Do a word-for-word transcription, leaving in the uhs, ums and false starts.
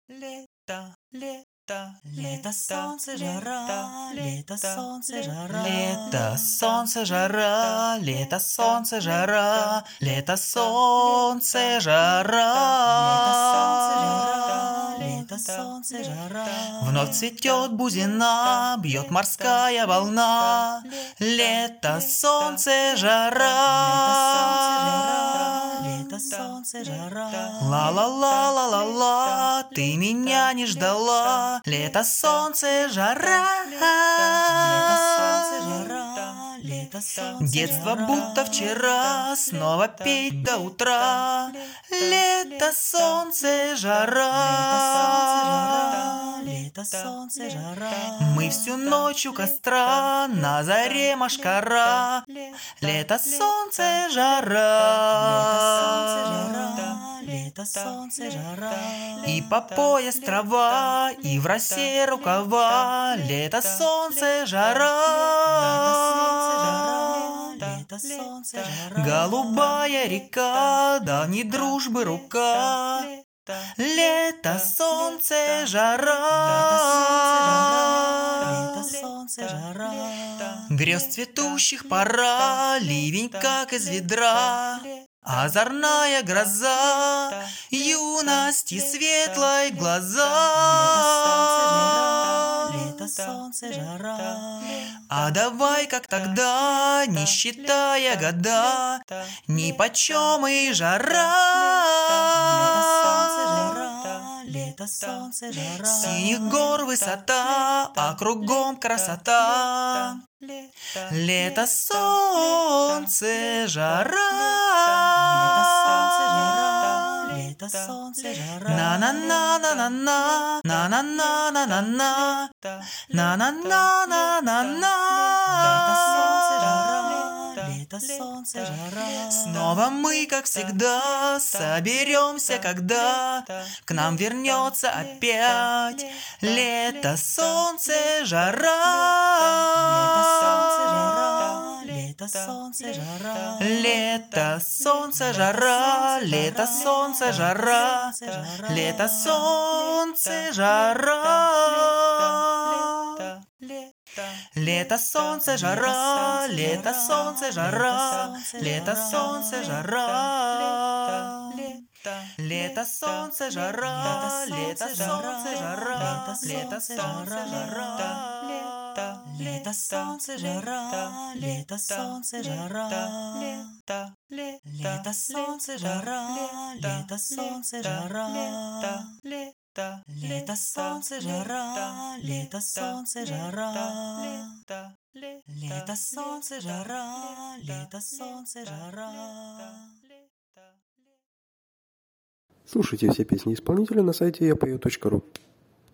лето, лето, лето, солнце, жара, лето, солнце, жара, лето, солнце, жара, лето, солнце, жара, лето, солнце, жара, лето, солнце, жара. Вновь цветет бузина, бьет морская волна, лето, солнце, жара. Лето, солнце, жара. Ла-ла-ла-ла-ла-ла, ты меня не ждала. Лето, солнце, жара. Лето, солнце, жара. Лето, солнце, детство будто вчера, снова петь до утра. Лето, солнце, жара. Лето, солнце, жара. Мы всю ночь у костра, на заре машкара. Лето, солнце, жара. Лето, солнце, жара. И по пояс трава, и в росе рукава. Лето, солнце, жара. Лето, солнце, жара. Голубая река, давней дружбы рука. Лето, солнце, жара. Лето, солнце, жара. Грез цветущих пора, ливень как из ведра. Озорная гроза, юности светлой глаза. Лето, солнце, жара. А давай, как тогда, не считая года, нипочем и жара. Лето, солнце, жара. Синих гор высота, а кругом красота. Лето, солнце, жара. Лето, солнце, жара. Лето, солнце, жара. На-на-на-на-на-на, на-на-на-на-на-на, на-на-на-на-на-на. Лето, солнце, жара. Лето, солнце, жара. Снова мы, как всегда, соберемся, когда к нам вернется опять лето, солнце, жара. Лето, солнце, жара. Лето, солнце, жара. Лето, солнце, жара. Лето, солнце, жара. Лето, солнце, жара. Лето, солнце, жара. Лето, солнце, жара. Лето, солнце, жара. Лето, солнце, жара. Лето, солнце, жара. Лето, солнце, жара. Лето, солнце, жара. Лето, солнце, жара. Лето, солнце, жара. Лето, солнце, жара. Лето, солнце, жара. Лето, солнце, жара. Лето, солнце, жара. Слушайте все песни исполнителя на сайте я пою точка ру.